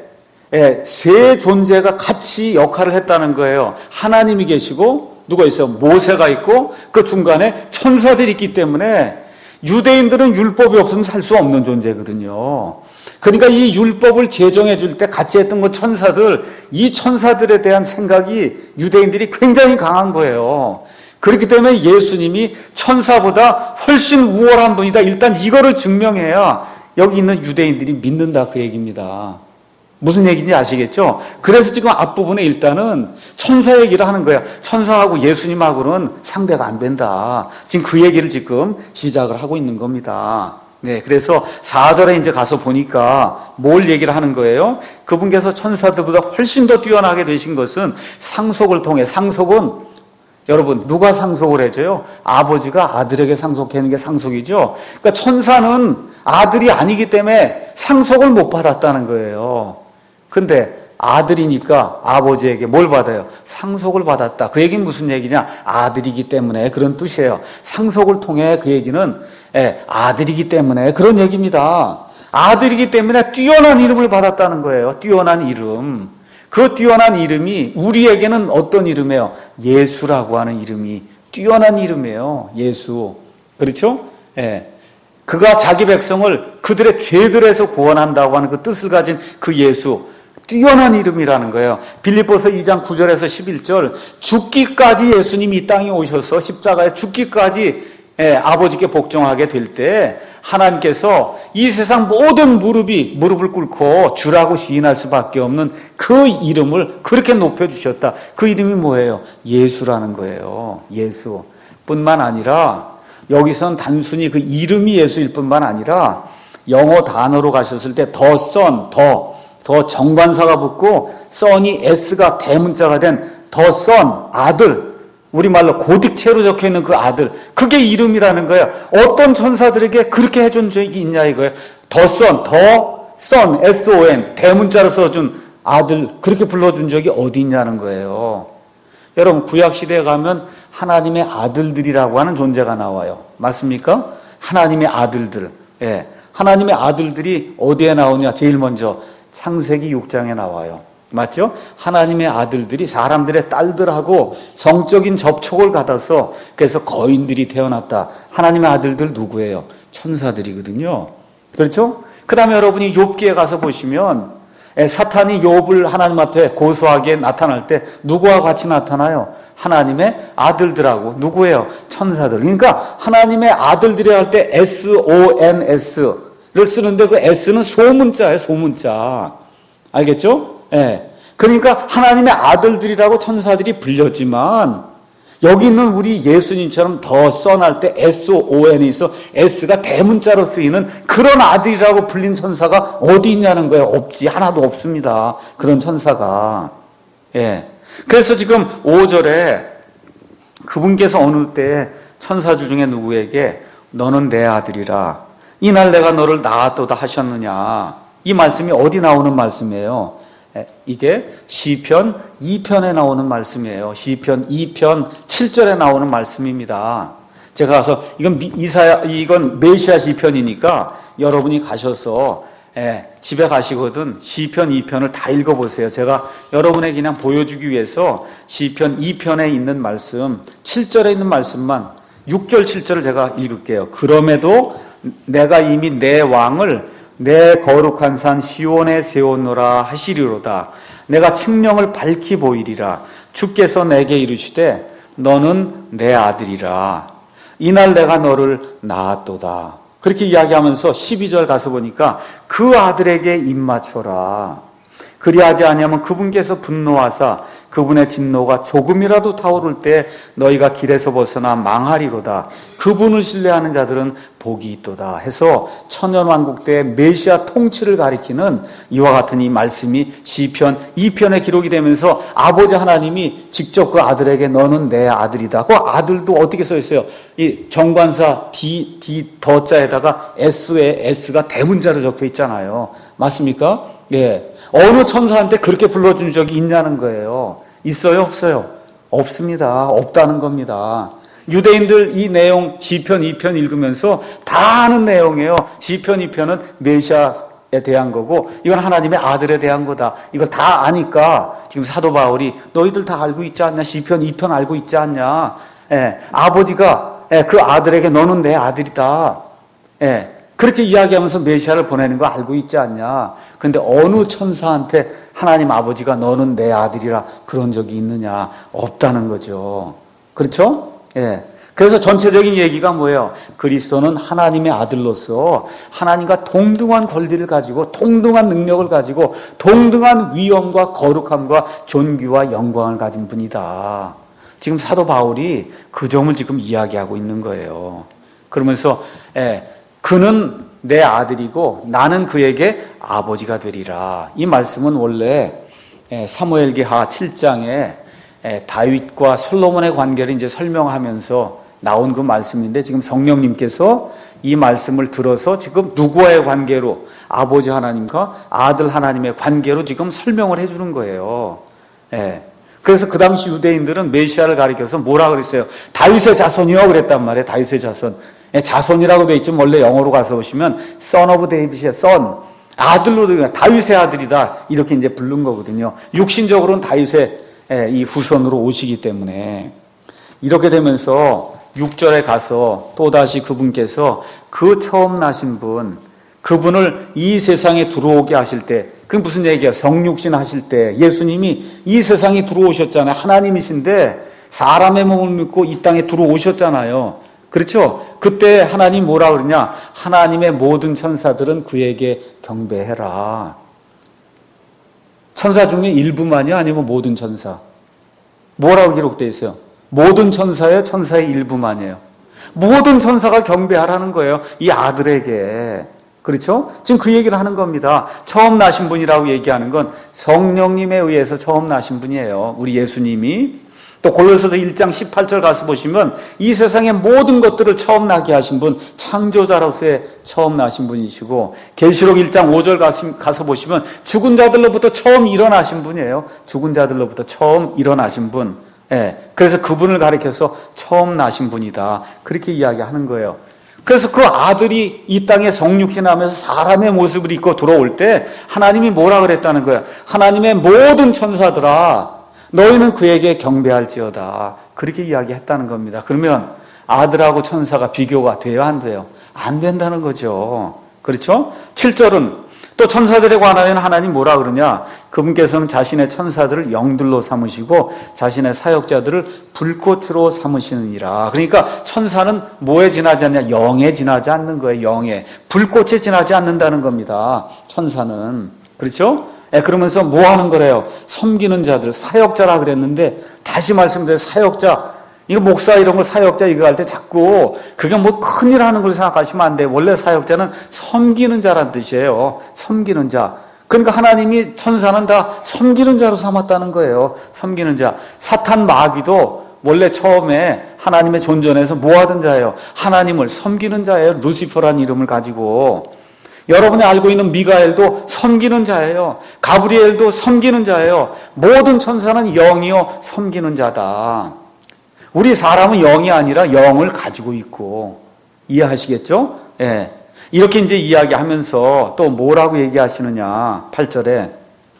세 존재가 같이 역할을 했다는 거예요. 하나님이 계시고 누가 있어요? 모세가 있고 그 중간에 천사들이 있기 때문에 유대인들은 율법이 없으면 살 수 없는 존재거든요. 그러니까 이 율법을 제정해 줄 때 같이 했던 그 천사들, 이 천사들에 대한 생각이 유대인들이 굉장히 강한 거예요. 그렇기 때문에 예수님이 천사보다 훨씬 우월한 분이다. 일단 이거를 증명해야 여기 있는 유대인들이 믿는다, 그 얘기입니다. 무슨 얘기인지 아시겠죠? 그래서 지금 앞부분에 일단은 천사 얘기를 하는 거예요. 천사하고 예수님하고는 상대가 안 된다. 지금 그 얘기를 지금 시작을 하고 있는 겁니다. 네, 그래서 사 절에 이제 가서 보니까 뭘 얘기를 하는 거예요? 그분께서 천사들보다 훨씬 더 뛰어나게 되신 것은 상속을 통해, 상속은 여러분 누가 상속을 해줘요? 아버지가 아들에게 상속하는 게 상속이죠. 그러니까 천사는 아들이 아니기 때문에 상속을 못 받았다는 거예요. 근데 아들이니까 아버지에게 뭘 받아요? 상속을 받았다. 그 얘기는 무슨 얘기냐? 아들이기 때문에 그런 뜻이에요. 상속을 통해 그 얘기는 예, 아들이기 때문에 그런 얘기입니다. 아들이기 때문에 뛰어난 이름을 받았다는 거예요. 뛰어난 이름. 그 뛰어난 이름이 우리에게는 어떤 이름이에요? 예수라고 하는 이름이 뛰어난 이름이에요. 예수. 그렇죠? 예. 그가 자기 백성을 그들의 죄들에서 구원한다고 하는 그 뜻을 가진 그 예수. 뛰어난 이름이라는 거예요. 빌립보서 이 장 구 절에서 십일 절, 죽기까지 예수님이 이 땅에 오셔서 십자가에 죽기까지 예, 아버지께 복종하게 될 때 하나님께서 이 세상 모든 무릎이 무릎을 꿇고 주라고 시인할 수밖에 없는 그 이름을 그렇게 높여주셨다. 그 이름이 뭐예요? 예수라는 거예요. 예수 뿐만 아니라 여기선 단순히 그 이름이 예수일 뿐만 아니라 영어 단어로 가셨을 때 더 선, 더 더 정관사가 붙고 선이 S가 대문자가 된 더 선, 아들, 우리말로 고딕체로 적혀있는 그 아들, 그게 이름이라는 거예요. 어떤 천사들에게 그렇게 해준 적이 있냐 이거예요. 더 선, 더 선, 에스 오 엔, 대문자로 써준 아들, 그렇게 불러준 적이 어디 있냐는 거예요. 여러분 구약시대에 가면 하나님의 아들들이라고 하는 존재가 나와요. 맞습니까? 하나님의 아들들. 예. 하나님의 아들들이 어디에 나오냐? 제일 먼저 창세기 육 장에 나와요. 맞죠? 하나님의 아들들이 사람들의 딸들하고 성적인 접촉을 받아서 그래서 거인들이 태어났다. 하나님의 아들들 누구예요? 천사들이거든요. 그렇죠? 그 다음에 여러분이 욥기에 가서 보시면 사탄이 욥을 하나님 앞에 고소하게 나타날 때 누구와 같이 나타나요? 하나님의 아들들하고. 누구예요? 천사들. 그러니까 하나님의 아들들이 할 때 에스 오 엔 에스를 쓰는데 그 S는 소문자예요. 소문자. 알겠죠? 예. 그러니까 하나님의 아들들이라고 천사들이 불렸지만 여기 있는 우리 예수님처럼 더 선할 때 에스 오 엔이 있어 S가 대문자로 쓰이는 그런 아들이라고 불린 천사가 어디 있냐는 거예요. 없지. 하나도 없습니다. 그런 천사가. 예. 그래서 지금 오 절에 그분께서 어느 때 천사들 중에 누구에게 너는 내 아들이라 이날 내가 너를 낳았도다 하셨느냐. 이 말씀이 어디 나오는 말씀이에요? 이게 시편 이 편에 나오는 말씀이에요. 시편 이 편 칠 절에 나오는 말씀입니다. 제가 가서 이건 이사야 이건 메시아 시편이니까 여러분이 가셔서 예, 집에 가시거든 시편 이 편을 다 읽어보세요. 제가 여러분에게 그냥 보여주기 위해서 시편 이 편에 있는 말씀 칠 절에 있는 말씀만 육 절 칠 절을 제가 읽을게요. 그럼에도 내가 이미 내 왕을 내 거룩한 산 시온에 세웠노라 하시리로다. 내가 칙령을 밝히 보이리라. 주께서 내게 이르시되 너는 내 아들이라. 이날 내가 너를 낳았도다. 그렇게 이야기하면서 십이 절 가서 보니까 그 아들에게 입맞춰라. 그리하지 아니하면 그분께서 분노하사 그분의 진노가 조금이라도 타오를 때 너희가 길에서 벗어나 망하리로다. 그분을 신뢰하는 자들은 복이 있도다 해서 천년왕국 때 메시아 통치를 가리키는 이와 같은 이 말씀이 시편 이 편에 기록이 되면서 아버지 하나님이 직접 그 아들에게 너는 내 아들이다. 그 아들도 어떻게 써 있어요? 이 정관사 D, D 더자에다가 S에 S가 대문자로 적혀 있잖아요. 맞습니까? 예. 어느 천사한테 그렇게 불러준 적이 있냐는 거예요. 있어요? 없어요? 없습니다. 없다는 겁니다. 유대인들 이 내용 시편 이 편 읽으면서 다 아는 내용이에요. 시편 이 편은 메시아에 대한 거고 이건 하나님의 아들에 대한 거다. 이걸 다 아니까 지금 사도 바울이 너희들 다 알고 있지 않냐? 시편 이 편 알고 있지 않냐? 예, 아버지가 예, 그 아들에게 너는 내 아들이다. 예, 그렇게 이야기하면서 메시아를 보내는 거 알고 있지 않냐? 근데 어느 천사한테 하나님 아버지가 너는 내 아들이라 그런 적이 있느냐? 없다는 거죠. 그렇죠? 예. 그래서 전체적인 얘기가 뭐예요? 그리스도는 하나님의 아들로서 하나님과 동등한 권리를 가지고 동등한 능력을 가지고 동등한 위엄과 거룩함과 존귀와 영광을 가진 분이다. 지금 사도 바울이 그 점을 지금 이야기하고 있는 거예요. 그러면서 예, 그는 내 아들이고 나는 그에게 아버지가 되리라. 이 말씀은 원래 사무엘기하 칠 장에 다윗과 솔로몬의 관계를 이제 설명하면서 나온 그 말씀인데 지금 성령님께서 이 말씀을 들어서 지금 누구와의 관계로 아버지 하나님과 아들 하나님의 관계로 지금 설명을 해주는 거예요. 예. 그래서 그 당시 유대인들은 메시아를 가리켜서 뭐라 그랬어요? 다윗의 자손이요 그랬단 말이에요. 다윗의 자손. 예, 자손이라고 돼 있지만 원래 영어로 가서 보시면 son of David이야. son. 아들로 다윗의 아들이다. 이렇게 이제 부른 거거든요. 육신적으로는 다윗의 예, 이 후손으로 오시기 때문에 이렇게 되면서 육 절에 가서 또다시 그분께서 그 처음 나신 분 그분을 이 세상에 들어오게 하실 때 그게 무슨 얘기예요? 성육신 하실 때 예수님이 이 세상에 들어오셨잖아요. 하나님이신데 사람의 몸을 믿고 이 땅에 들어오셨잖아요. 그렇죠? 그때 하나님 뭐라 그러냐? 하나님의 모든 천사들은 그에게 경배해라. 천사 중에 일부만이요? 아니면 모든 천사? 뭐라고 기록되어 있어요? 모든 천사예요? 천사의 일부만이에요? 모든 천사가 경배하라는 거예요. 이 아들에게. 그렇죠? 지금 그 얘기를 하는 겁니다. 처음 나신 분이라고 얘기하는 건 성령님에 의해서 처음 나신 분이에요. 우리 예수님이. 또 골로새서 일 장 십팔 절 가서 보시면 이 세상의 모든 것들을 처음 나게 하신 분, 창조자로서의 처음 나신 분이시고 계시록 일 장 오 절 가서 보시면 죽은 자들로부터 처음 일어나신 분이에요. 죽은 자들로부터 처음 일어나신 분. 예, 그래서 그분을 가리켜서 처음 나신 분이다. 그렇게 이야기하는 거예요. 그래서 그 아들이 이 땅에 성육신하면서 사람의 모습을 입고 들어올 때 하나님이 뭐라 그랬다는 거예요? 하나님의 모든 천사들아 너희는 그에게 경배할지어다. 그렇게 이야기했다는 겁니다. 그러면 아들하고 천사가 비교가 돼요? 안 돼요? 안 된다는 거죠. 그렇죠? 칠 절은 또 천사들에 관하여는 하나님 뭐라 그러냐? 그분께서는 자신의 천사들을 영들로 삼으시고 자신의 사역자들을 불꽃으로 삼으시느니라. 그러니까 천사는 뭐에 지나지 않냐? 영에 지나지 않는 거예요. 영에. 불꽃에 지나지 않는다는 겁니다. 천사는. 그렇죠? 예, 그러면서 뭐 하는 거래요? 섬기는 자들, 사역자라 그랬는데 다시 말씀드려요. 사역자. 이거 목사 이런 거 사역자 이거 할 때 자꾸 그게 뭐 큰일 하는 걸 생각하시면 안 돼요. 원래 사역자는 섬기는 자란 뜻이에요. 섬기는 자. 그러니까 하나님이 천사는 다 섬기는 자로 삼았다는 거예요. 섬기는 자. 사탄 마귀도 원래 처음에 하나님의 존전에서 뭐 하던 자예요? 하나님을 섬기는 자예요. 루시퍼라는 이름을 가지고. 여러분이 알고 있는 미가엘도 섬기는 자예요. 가브리엘도 섬기는 자예요. 모든 천사는 영이요 섬기는 자다. 우리 사람은 영이 아니라 영을 가지고 있고 이해하시겠죠? 예. 이렇게 이제 이야기하면서 또 뭐라고 얘기하시느냐? 팔 절에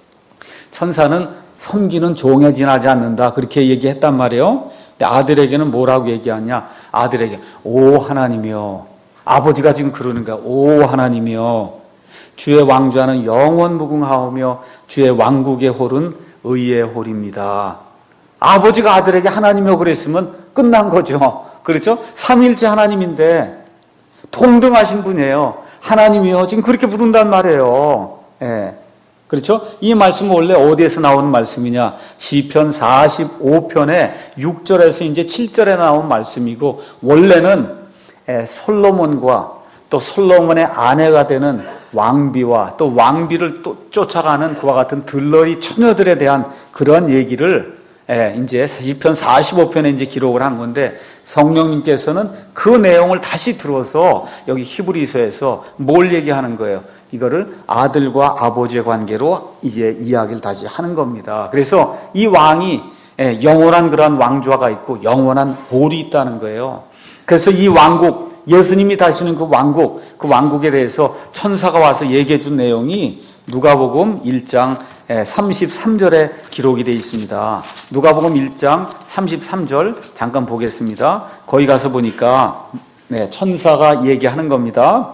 천사는 섬기는 종에 지나지 않는다. 그렇게 얘기했단 말이에요. 근데 아들에게는 뭐라고 얘기하냐? 아들에게 오 하나님이여. 아버지가 지금 그러는 거야. 오 하나님이여. 주의 왕좌는 영원 무궁하오며 주의 왕국의 홀은 의의 홀입니다. 아버지가 아들에게 하나님이여 그랬으면 끝난 거죠. 그렇죠? 삼일째 하나님인데 동등하신 분이에요. 하나님이여 지금 그렇게 부른단 말이에요. 예. 그렇죠? 이 말씀은 원래 어디에서 나오는 말씀이냐? 시편 사십오 편의 육 절에서 이제 칠 절에 나온 말씀이고 원래는 솔로몬과 또 솔로몬의 아내가 되는 왕비와 또 왕비를 또 쫓아가는 그와 같은 들러리 처녀들에 대한 그런 얘기를 이제 시편 사십오 편에 이제 기록을 한 건데 성령님께서는 그 내용을 다시 들어서 여기 히브리서에서 뭘 얘기하는 거예요? 이거를 아들과 아버지의 관계로 이제 이야기를 다시 하는 겁니다. 그래서 이 왕이 예, 영원한 그러한 왕좌가 있고 영원한 볼이 있다는 거예요. 그래서 이 왕국, 예수님이 다시는 그 왕국, 그 왕국에 대해서 천사가 와서 얘기해 준 내용이 누가복음 일 장 삼십삼 절에 기록이 되어 있습니다. 누가복음 일 장 삼십삼 절 잠깐 보겠습니다. 거기 가서 보니까 네, 천사가 얘기하는 겁니다.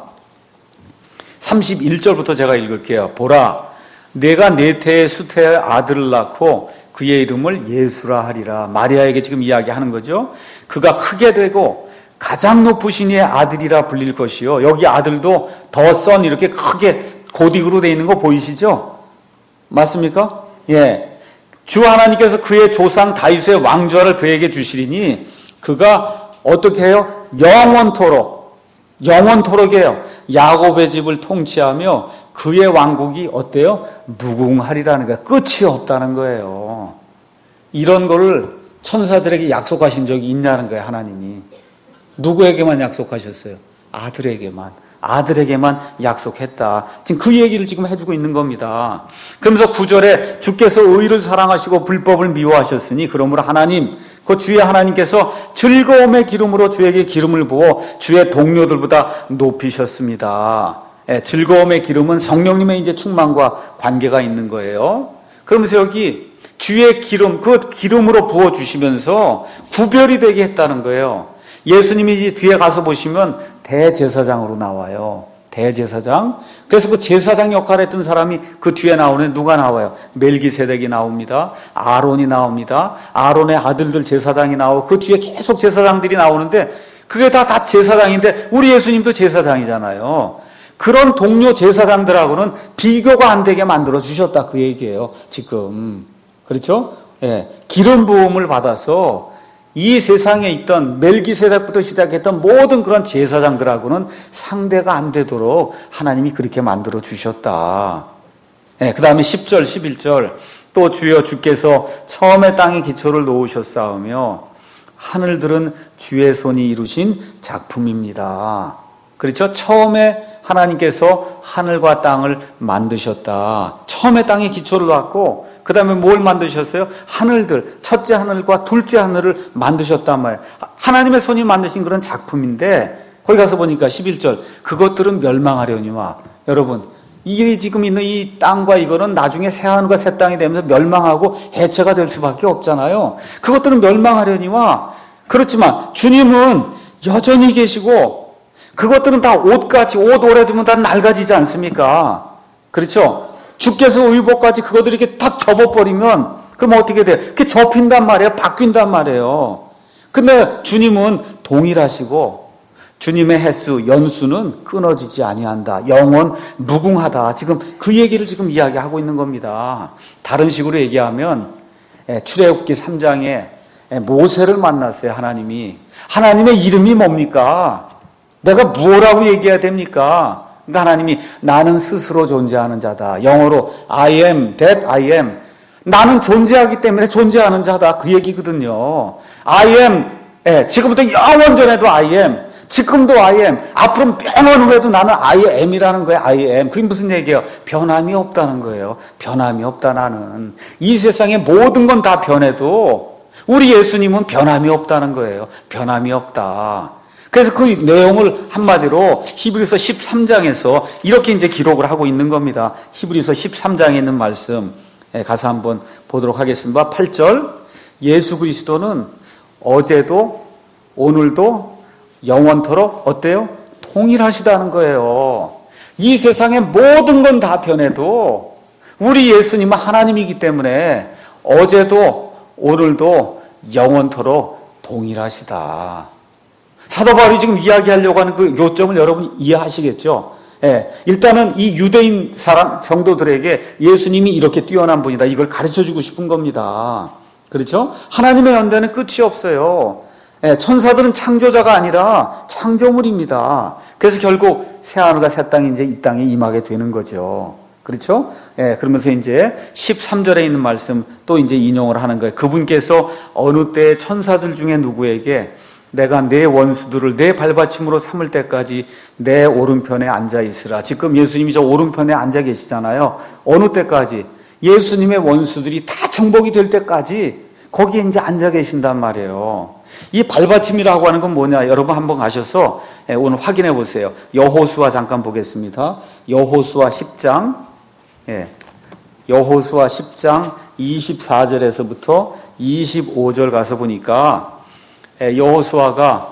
삼십일 절부터 제가 읽을게요. 보라, 내가 네 태의 수태의 아들을 낳고 그의 이름을 예수라 하리라. 마리아에게 지금 이야기하는 거죠. 그가 크게 되고 가장 높으신 이의 아들이라 불릴 것이요. 여기 아들도 더 선 이렇게 크게 고딕으로 되어 있는 거 보이시죠? 맞습니까? 예. 주 하나님께서 그의 조상 다윗의 왕좌를 그에게 주시리니 그가 어떻게 해요? 영원토록, 영원토록이에요. 야곱의 집을 통치하며 그의 왕국이 어때요? 무궁하리라는 거예요. 끝이 없다는 거예요. 이런 거를 천사들에게 약속하신 적이 있냐는 거예요, 하나님이. 누구에게만 약속하셨어요? 아들에게만. 아들에게만 약속했다. 지금 그 얘기를 지금 해주고 있는 겁니다. 그러면서 구 절에 주께서 의를 사랑하시고 불법을 미워하셨으니 그러므로 하나님, 그 주의 하나님께서 즐거움의 기름으로 주에게 기름을 부어 주의 동료들보다 높이셨습니다. 예, 즐거움의 기름은 성령님의 이제 충만과 관계가 있는 거예요. 그러면서 여기 주의 기름, 그 기름으로 부어 주시면서 구별이 되게 했다는 거예요. 예수님이 뒤에 가서 보시면 대제사장으로 나와요. 대제사장. 그래서 그 제사장 역할을 했던 사람이 그 뒤에 나오는 누가 나와요? 멜기세덱이 나옵니다. 아론이 나옵니다. 아론의 아들들 제사장이 나오고 그 뒤에 계속 제사장들이 나오는데 그게 다, 다 제사장인데 우리 예수님도 제사장이잖아요. 그런 동료 제사장들하고는 비교가 안 되게 만들어 주셨다 그 얘기예요. 지금. 그렇죠? 예. 기름 부음을 받아서 이 세상에 있던 멜기세덱부터 시작했던 모든 그런 제사장들하고는 상대가 안 되도록 하나님이 그렇게 만들어 주셨다. 네, 그 다음에 십 절, 십일 절 또 주여 주께서 처음에 땅에 기초를 놓으셨사오며 하늘들은 주의 손이 이루신 작품입니다. 그렇죠? 처음에 하나님께서 하늘과 땅을 만드셨다. 처음에 땅에 기초를 놓았고 그 다음에 뭘 만드셨어요? 하늘들, 첫째 하늘과 둘째 하늘을 만드셨단 말이에요. 하나님의 손이 만드신 그런 작품인데 거기 가서 보니까 십일 절 그것들은 멸망하려니와 여러분 이게 지금 있는 이 땅과 이거는 나중에 새 하늘과 새 땅이 되면서 멸망하고 해체가 될 수밖에 없잖아요. 그것들은 멸망하려니와 그렇지만 주님은 여전히 계시고 그것들은 다 옷같이 옷 오래되면 다 낡아지지 않습니까? 그렇죠? 주께서 의복까지 그것들이 이렇게 탁 접어버리면 그럼 어떻게 돼요? 그게 접힌단 말이에요. 바뀐단 말이에요. 근데 주님은 동일하시고 주님의 횟수, 연수는 끊어지지 아니한다. 영원 무궁하다. 지금 그 얘기를 지금 이야기하고 있는 겁니다. 다른 식으로 얘기하면 출애굽기 삼 장에 모세를 만났어요. 하나님이. 하나님의 이름이 뭡니까? 내가 뭐라고 얘기해야 됩니까? 그러니까 하나님이 나는 스스로 존재하는 자다. 영어로 I am that I am. 나는 존재하기 때문에 존재하는 자다. 그 얘기거든요. I am. 예, 지금부터 영원전에도 I am. 지금도 I am. 앞으로 영원 후에도 나는 I am이라는 거예요. I am. 그게 무슨 얘기예요? 변함이 없다는 거예요. 변함이 없다 나는. 이 세상의 모든 건 다 변해도 우리 예수님은 변함이 없다는 거예요. 변함이 없다. 그래서 그 내용을 한마디로 히브리서 십삼 장에서 이렇게 이제 기록을 하고 있는 겁니다. 히브리서 십삼 장에 있는 말씀 가서 한번 보도록 하겠습니다. 팔 절 예수 그리스도는 어제도 오늘도 영원토록 어때요? 통일하시다는 거예요. 이 세상의 모든 건 다 변해도 우리 예수님은 하나님이기 때문에 어제도 오늘도 영원토록 동일하시다. 사도 바울이 지금 이야기하려고 하는 그 요점을 여러분이 이해하시겠죠? 예, 일단은 이 유대인 사람 성도들에게 예수님이 이렇게 뛰어난 분이다. 이걸 가르쳐주고 싶은 겁니다. 그렇죠? 하나님의 연대는 끝이 없어요. 예, 천사들은 창조자가 아니라 창조물입니다. 그래서 결국 새 하늘과 새 땅이 이제 이 땅에 임하게 되는 거죠. 그렇죠? 예, 그러면서 이제 십삼 절에 있는 말씀 또 이제 인용을 하는 거예요. 그분께서 어느 때 천사들 중에 누구에게 내가 내 원수들을 내 발받침으로 삼을 때까지 내 오른편에 앉아 있으라. 지금 예수님이 저 오른편에 앉아 계시잖아요. 어느 때까지? 예수님의 원수들이 다 정복이 될 때까지 거기에 이제 앉아 계신단 말이에요. 이 발받침이라고 하는 건 뭐냐? 여러분 한번 가셔서 오늘 확인해 보세요. 여호수아 잠깐 보겠습니다. 여호수아 십 장, 예. 여호수아 십 장 이십사 절에서부터 이십오 절 가서 보니까 여호수아가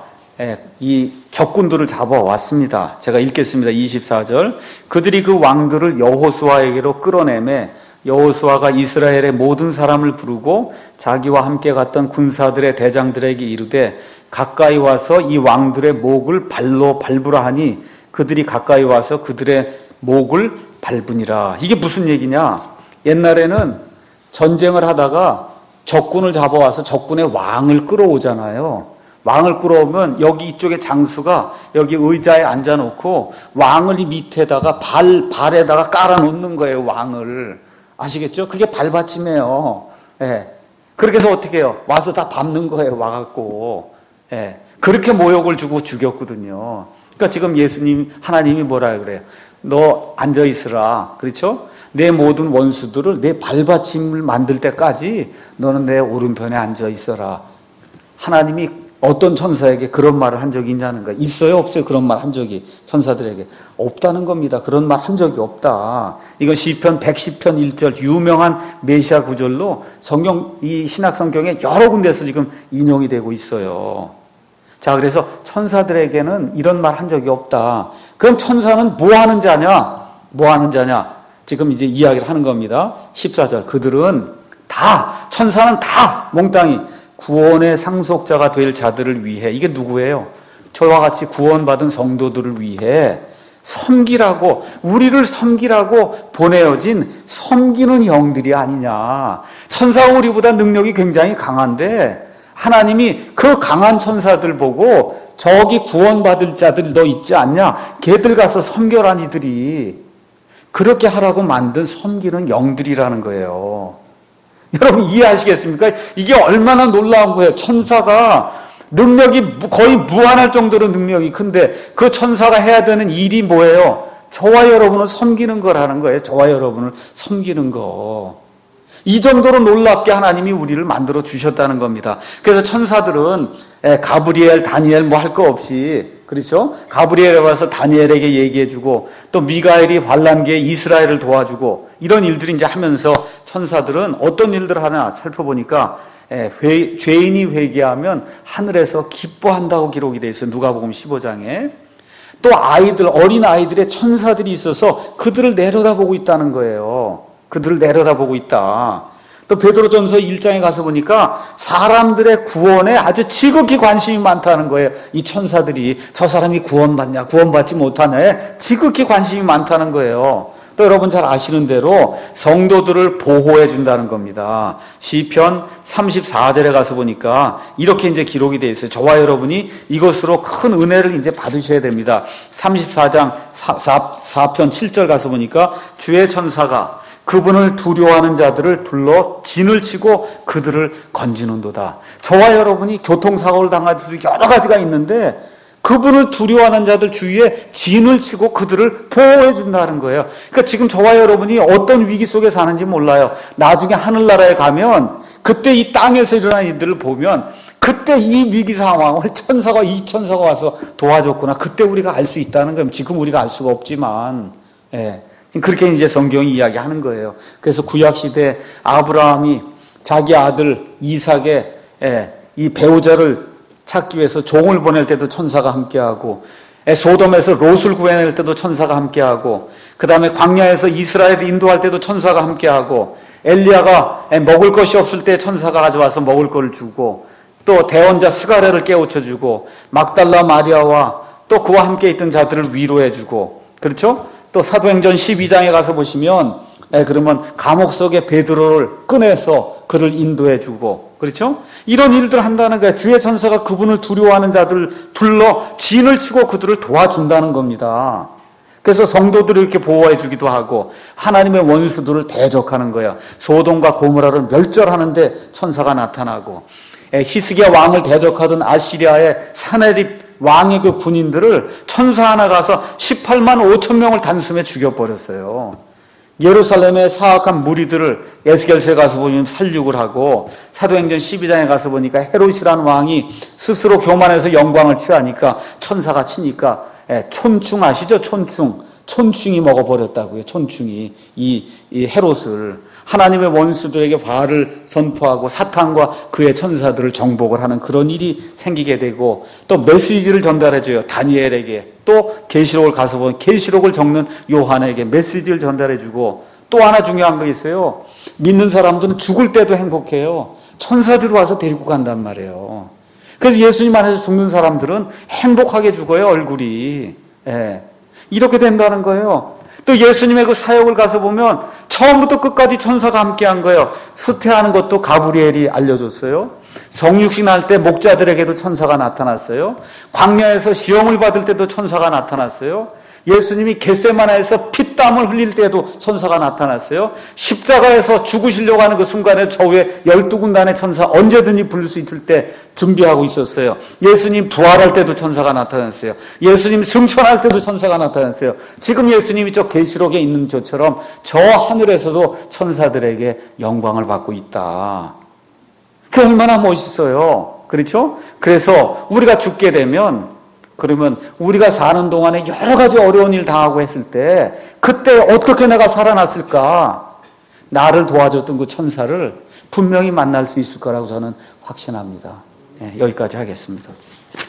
이 적군들을 잡아왔습니다. 제가 읽겠습니다. 이십사 절. 그들이 그 왕들을 여호수아에게로 끌어내매 여호수아가 이스라엘의 모든 사람을 부르고 자기와 함께 갔던 군사들의 대장들에게 이르되 가까이 와서 이 왕들의 목을 발로 밟으라 하니 그들이 가까이 와서 그들의 목을 밟으니라. 이게 무슨 얘기냐? 옛날에는 전쟁을 하다가 적군을 잡아와서 적군의 왕을 끌어오잖아요. 왕을 끌어오면 여기 이쪽에 장수가 여기 의자에 앉아놓고 왕을 이 밑에다가 발, 발에다가 깔아놓는 거예요. 왕을. 아시겠죠? 그게 발받침이에요. 예. 그렇게 해서 어떻게 해요? 와서 다 밟는 거예요. 와갖고. 예. 그렇게 모욕을 주고 죽였거든요. 그러니까 지금 예수님, 하나님이 뭐라 그래요? 너 앉아있으라. 그렇죠? 내 모든 원수들을 내 발받침을 만들 때까지 너는 내 오른편에 앉아있어라. 하나님이 어떤 천사에게 그런 말을 한 적이 있냐는 거예요. 있어요? 없어요? 그런 말 한 적이 천사들에게 없다는 겁니다. 그런 말 한 적이 없다. 이건 시편 백십 편 일 절 유명한 메시아 구절로 성경, 이 신약 성경에 여러 군데서 지금 인용이 되고 있어요. 자, 그래서 천사들에게는 이런 말 한 적이 없다. 그럼 천사는 뭐 하는 자냐? 뭐 하는 자냐? 지금 이제 이야기를 하는 겁니다. 십사 절. 그들은 다, 천사는 다 몽땅이 구원의 상속자가 될 자들을 위해, 이게 누구예요? 저와 같이 구원받은 성도들을 위해 섬기라고, 우리를 섬기라고 보내어진 섬기는 영들이 아니냐. 천사가 우리보다 능력이 굉장히 강한데 하나님이 그 강한 천사들 보고 저기 구원받을 자들 너 있지 않냐? 걔들 가서 섬겨라 니들이. 그렇게 하라고 만든 섬기는 영들이라는 거예요. 여러분 이해하시겠습니까? 이게 얼마나 놀라운 거예요. 천사가 능력이 거의 무한할 정도로 능력이 큰데 그 천사가 해야 되는 일이 뭐예요? 저와 여러분을 섬기는 거라는 거예요. 저와 여러분을 섬기는 거. 이 정도로 놀랍게 하나님이 우리를 만들어 주셨다는 겁니다. 그래서 천사들은 가브리엘, 다니엘 뭐 할 거 없이, 그렇죠? 가브리엘에 와서 다니엘에게 얘기해주고 또 미가엘이 환란기에 이스라엘을 도와주고 이런 일들이 이제 하면서 천사들은 어떤 일들을 하나 살펴보니까 회, 죄인이 회개하면 하늘에서 기뻐한다고 기록이 되어 있어요. 누가복음 십오 장에. 또 아이들, 어린 아이들의 천사들이 있어서 그들을 내려다보고 있다는 거예요. 그들을 내려다보고 있다. 또 베드로전서 일 장에 가서 보니까 사람들의 구원에 아주 지극히 관심이 많다는 거예요. 이 천사들이 저 사람이 구원받냐 구원받지 못하냐 지극히 관심이 많다는 거예요. 또 여러분 잘 아시는 대로 성도들을 보호해 준다는 겁니다. 시편 삼십사 절에 가서 보니까 이렇게 이제 기록이 되어 있어요. 저와 여러분이 이것으로 큰 은혜를 이제 받으셔야 됩니다. 삼십사 장 사 편 칠 절 가서 보니까 주의 천사가 그분을 두려워하는 자들을 둘러 진을 치고 그들을 건지는도다. 저와 여러분이 교통사고를 당할 수 여러 가지가 있는데 그분을 두려워하는 자들 주위에 진을 치고 그들을 보호해 준다는 거예요. 그러니까 지금 저와 여러분이 어떤 위기 속에 사는지 몰라요. 나중에 하늘나라에 가면 그때 이 땅에서 일어난 일들을 보면 그때 이 위기 상황을 천사가 이 천사가 와서 도와줬구나. 그때 우리가 알 수 있다는 거예요. 지금 우리가 알 수가 없지만. 예. 그렇게 이제 성경이 이야기하는 거예요. 그래서 구약시대 아브라함이 자기 아들 이삭의 이 배우자를 찾기 위해서 종을 보낼 때도 천사가 함께하고, 소돔에서 롯을 구해낼 때도 천사가 함께하고, 그 다음에 광야에서 이스라엘을 인도할 때도 천사가 함께하고, 엘리야가 먹을 것이 없을 때 천사가 가져와서 먹을 것을 주고, 또 대원자 스가랴를 깨우쳐주고, 막달라 마리아와 또 그와 함께 있던 자들을 위로해주고, 그렇죠? 또 사도행전 십이 장에 가서 보시면 예, 그러면 감옥 속에 베드로를 꺼내서 그를 인도해주고, 그렇죠? 이런 일들 한다는 거예요. 주의 천사가 그분을 두려워하는 자들 둘러 진을 치고 그들을 도와준다는 겁니다. 그래서 성도들을 이렇게 보호해주기도 하고 하나님의 원수들을 대적하는 거예요. 소돔과 고모라를 멸절하는데 천사가 나타나고, 예, 히스기야 왕을 대적하던 아시리아의 사네립 왕의 그 군인들을 천사 하나 가서 십팔만 오천 명을 단숨에 죽여버렸어요. 예루살렘의 사악한 무리들을 에스겔서에 가서 보면 살육을 하고, 사도행전 십이 장에 가서 보니까 헤롯이라는 왕이 스스로 교만해서 영광을 취하니까 천사가 치니까, 예, 촌충 아시죠? 촌충. 촌충이 먹어버렸다고요. 촌충이 이, 이 헤롯을. 하나님의 원수들에게 화를 선포하고 사탄과 그의 천사들을 정복을 하는 그런 일이 생기게 되고, 또 메시지를 전달해줘요. 다니엘에게. 또 계시록을 가서 보면 계시록을 적는 요한에게 메시지를 전달해주고, 또 하나 중요한 거 있어요. 믿는 사람들은 죽을 때도 행복해요. 천사들이 와서 데리고 간단 말이에요. 그래서 예수님 안에서 죽는 사람들은 행복하게 죽어요, 얼굴이. 예. 이렇게 된다는 거예요. 또 예수님의 그 사역을 가서 보면 처음부터 끝까지 천사가 함께한 거예요. 수태하는 것도 가브리엘이 알려줬어요. 성육신 할 때 목자들에게도 천사가 나타났어요. 광야에서 시험을 받을 때도 천사가 나타났어요. 예수님이 겟세마네에서 피땀을 흘릴 때도 천사가 나타났어요. 십자가에서 죽으시려고 하는 그 순간에 저 위에 열두 군단의 천사 언제든지 부를 수 있을 때 준비하고 있었어요. 예수님 부활할 때도 천사가 나타났어요. 예수님 승천할 때도 천사가 나타났어요. 지금 예수님이 저 계시록에 있는 저처럼 저 하늘에서도 천사들에게 영광을 받고 있다. 그 얼마나 멋있어요. 그렇죠? 그래서 우리가 죽게 되면, 그러면 우리가 사는 동안에 여러 가지 어려운 일 당하고 했을 때 그때 어떻게 내가 살아났을까? 나를 도와줬던 그 천사를 분명히 만날 수 있을 거라고 저는 확신합니다. 네, 여기까지 하겠습니다.